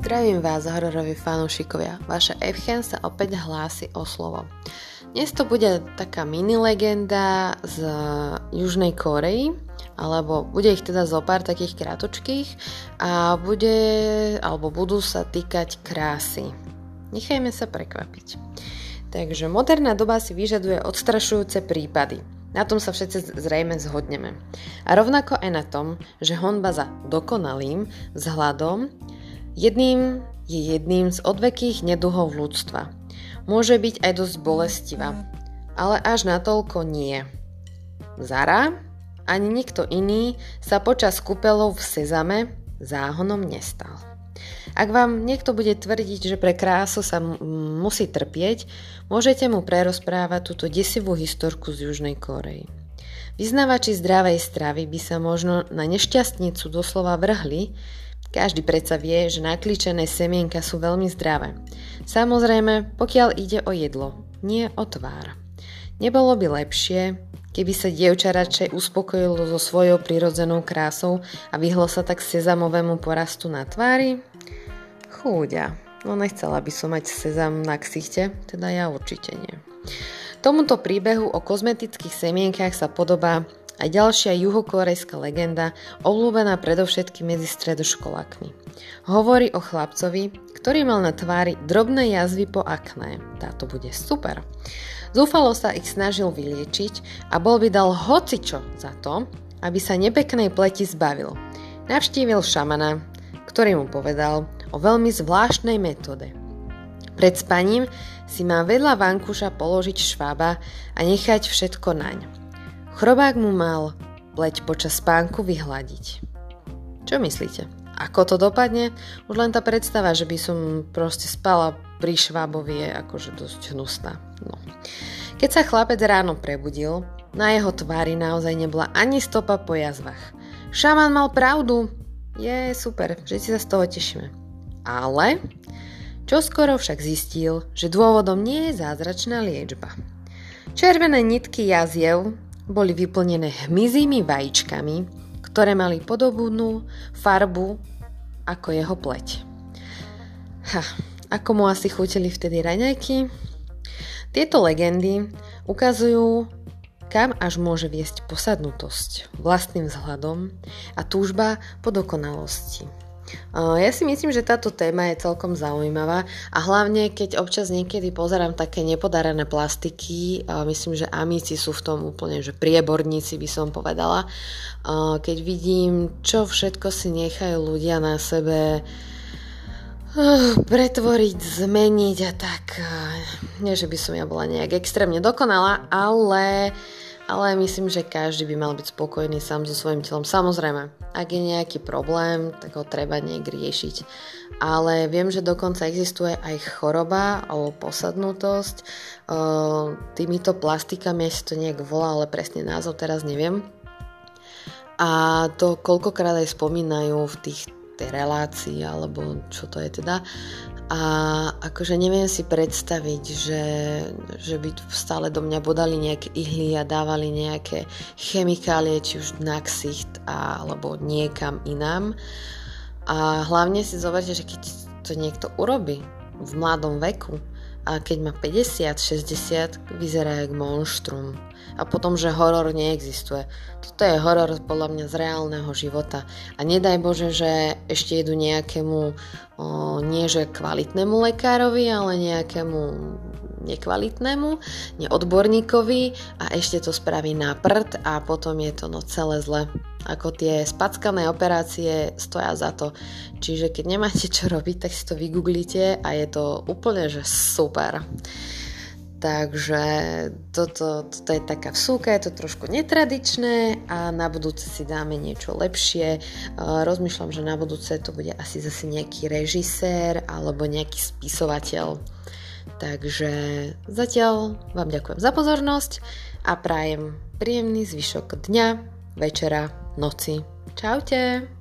Zdravím vás, hororoví fanúšikovia. Vaša Evchen sa opäť hlási o slovo. Dnes to bude taká mini legenda z Južnej Kórey, alebo bude ich teda zo pár takých krátočkých a budú sa týkať krásy. Nechajme sa prekvapiť. Takže moderná doba si vyžaduje odstrašujúce prípady. Na tom sa všetci zrejme zhodneme. A rovnako aj na tom, že honba za dokonalým vzhľadom je jedným z odvekých neduhov ľudstva. Môže byť aj dosť bolestivá, ale až natoľko nie. Zara ani nikto iný sa počas kúpeľov v Sezame záhonom nestal. Ak vám niekto bude tvrdiť, že pre krásu sa musí trpieť, môžete mu prerozprávať túto desivú historku z Južnej Kórey. Vyznávači zdravej stravy by sa možno na nešťastnicu doslova vrhli. Každý predsa vie, že nakličené semienka sú veľmi zdravé. Samozrejme, pokiaľ ide o jedlo, nie o tvár. Nebolo by lepšie, keby sa dievča radšej uspokojilo so svojou prirodzenou krásou a vyhlo sa tak sezamovému porastu na tvári? Chúďa, no nechcela by som mať sezam na ksichte, teda ja určite nie. Tomuto príbehu o kozmetických semienkach sa podobá aj ďalšia juhokorejská legenda, obľúbená predovšetkým medzi stredoškolákmi. Hovorí o chlapcovi, ktorý mal na tvári drobné jazvy po akné. Táto bude super. Zúfalo sa ich snažil vyliečiť a bol by dal hocičo za to, aby sa nepeknej pleti zbavil. Navštívil šamana, ktorý mu povedal o veľmi zvláštnej metóde. Pred spaním si má vedľa vankúša položiť švába a nechať všetko naň. Chrobák mu mal pleť počas spánku vyhladiť. Čo myslíte? Ako to dopadne? Už len tá predstava, že by som proste spala pri švábovi je akože dosť hnusná. No. Keď sa chlapec ráno prebudil, na jeho tvári naozaj nebola ani stopa po jazvách. Šaman mal pravdu. Je super, že si sa z toho tešíme. Ale čoskoro však zistil, že dôvodom nie je zázračná liečba. Červené nitky jaziev boli vyplnené hmyzími vajíčkami, ktoré mali podobnú farbu ako jeho pleť. Ako mu asi chutili vtedy raňajky? Tieto legendy ukazujú, kam až môže viesť posadnutosť vlastným vzhľadom a túžba po dokonalosti. Ja si myslím, že táto téma je celkom zaujímavá a hlavne keď občas niekedy pozerám také nepodarené plastiky, myslím, že Amici sú v tom úplne, že prieborníci by som povedala, keď vidím, čo všetko si nechajú ľudia na sebe pretvoriť, zmeniť a tak, nie že by som ja bola nejak extrémne dokonalá, ale myslím, že každý by mal byť spokojný sám so svojím telom. Samozrejme, ak je nejaký problém, tak ho treba nejak riešiť. Ale viem, že dokonca existuje aj choroba alebo posadnutosť. Týmito plastikami, ja si to nejak volá, ale presne názov teraz neviem. A to koľkokrát aj spomínajú v tej relácii, alebo čo to je teda. A akože neviem si predstaviť, že by stále do mňa bodali nejaké ihly a dávali nejaké chemikálie, či už na ksicht alebo niekam inám. A hlavne si zoberte, že keď to niekto urobí v mladom veku a keď má 50, 60, vyzerá jak monštrum. A potom, že horor neexistuje. Toto je horor podľa mňa z reálneho života. A nedaj Bože, že ešte idú nejakému, nie že kvalitnému lekárovi, ale nejakému nekvalitnému, neodborníkovi a ešte to spraví na prd a potom je to celé zle. Ako tie spackané operácie stoja za to. Čiže keď nemáte čo robiť, tak si to vygooglite a je to úplne, že super. Takže toto je taká vsúka, je to trošku netradičné a na budúce si dáme niečo lepšie. Rozmýšľam, že na budúce to bude asi zase nejaký režisér alebo nejaký spisovateľ. Takže zatiaľ vám ďakujem za pozornosť a prajem príjemný zvyšok dňa, večera, noci. Čaute!